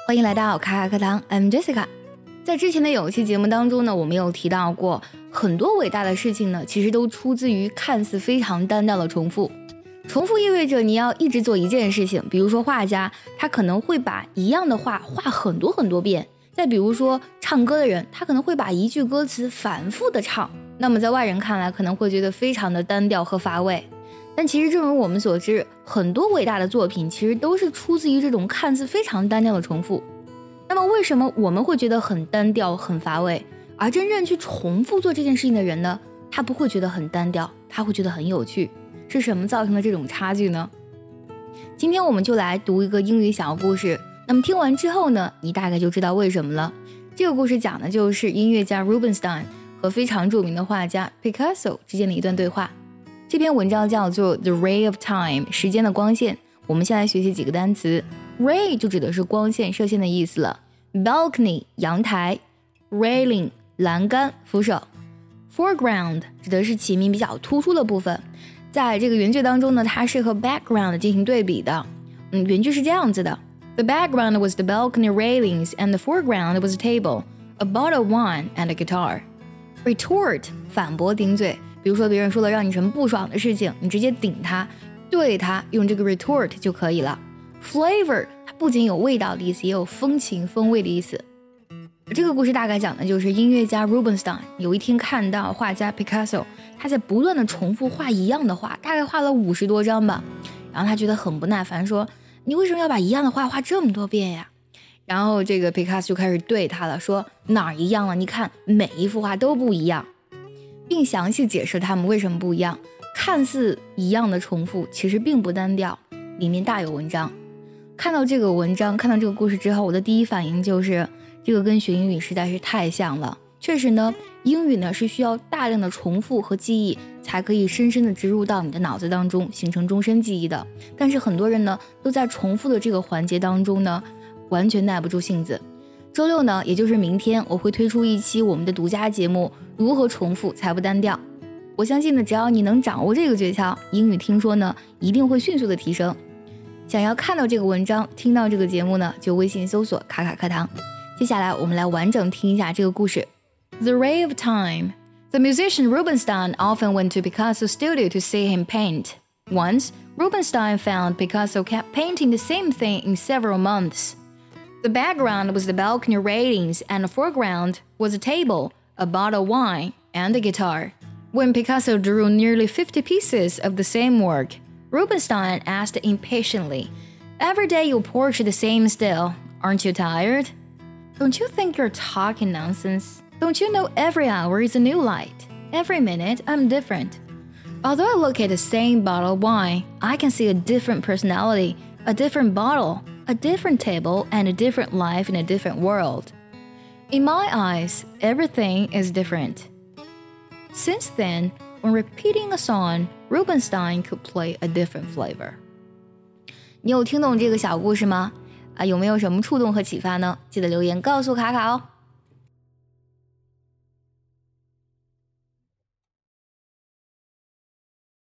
欢迎来到卡卡课堂 I'm Jessica。 在之前的有一期节目当中呢，我们有提到过很多伟大的事情呢，其实都出自于看似非常单调的重复。重复意味着你要一直做一件事情，比如说画家，他可能会把一样的画画很多很多遍。再比如说唱歌的人，他可能会把一句歌词反复的唱，那么在外人看来可能会觉得非常的单调和乏味。但其实正如我们所知，很多伟大的作品其实都是出自于这种看似非常单调的重复。那么为什么我们会觉得很单调很乏味，而真正去重复做这件事情的人呢，他不会觉得很单调，他会觉得很有趣。是什么造成的这种差距呢？今天我们就来读一个英语小故事，那么听完之后呢，你大概就知道为什么了。这个故事讲的就是音乐家 Rubinstein 和非常著名的画家 Picasso 之间的一段对话。这篇文章叫做 The Ray of Time 时间的光线。我们先来学习几个单词。 Ray 就指的是光线射线的意思了， Balcony 阳台， Railing 栏杆扶手， Foreground 指的是起名比较突出的部分。在这个原句当中呢，它是和 background 进行对比的。原句是这样子的， The background was the balcony railings and the foreground was a table, a bottle of wine and a guitar. Retort 反驳顶嘴，比如说别人说了让你什么不爽的事情，你直接顶他，对他用这个 retort 就可以了。 Flavor 它不仅有味道的意思，也有风情风味的意思。这个故事大概讲的就是音乐家 Rubinstein 有一天看到画家 Picasso 他在不断的重复画一样的画，大概画了50多张吧，然后他觉得很不耐烦，说你为什么要把一样的画画这么多遍呀？然后这个 Picasso 就开始对他了，说哪儿一样了，你看每一幅画都不一样，并详细解释他们为什么不一样。看似一样的重复其实并不单调，里面大有文章。看到这个文章，看到这个故事之后，我的第一反应就是这个跟学英语实在是太像了。确实呢，英语呢是需要大量的重复和记忆才可以深深的植入到你的脑子当中，形成终身记忆的。但是很多人呢都在重复的这个环节当中呢完全耐不住性子。周六呢，也就是明天，我会推出一期我们的独家节目，如何重复才不单调。我相信呢，只要你能掌握这个诀窍，英语听说呢一定会迅速的提升。想要看到这个文章，听到这个节目呢，就微信搜索卡卡课堂。接下来我们来完整听一下这个故事。 The Ray of Time. The musician Rubinstein often went to Picasso's studio to see him paint. Once, Rubinstein found Picasso kept painting the same thing in several months. The background was the balcony railings and the foreground was a table, a bottle of wine, and a guitar. When Picasso drew nearly 50 pieces of the same work, Rubinstein asked impatiently, "Every day you portray the same still. Aren't you tired? Don't you think you're talking nonsense? Don't you know every hour is a new light? Every minute I'm different. Although I look at the same bottle of wine, I can see a different personality, a different bottle, a different table, and a different life in a different world. In my eyes, everything is different." Since then, when repeating a song, Rubinstein could play a different flavor. 你有听懂这个小故事吗？有没有什么触动和启发呢？记得留言告诉卡卡哦。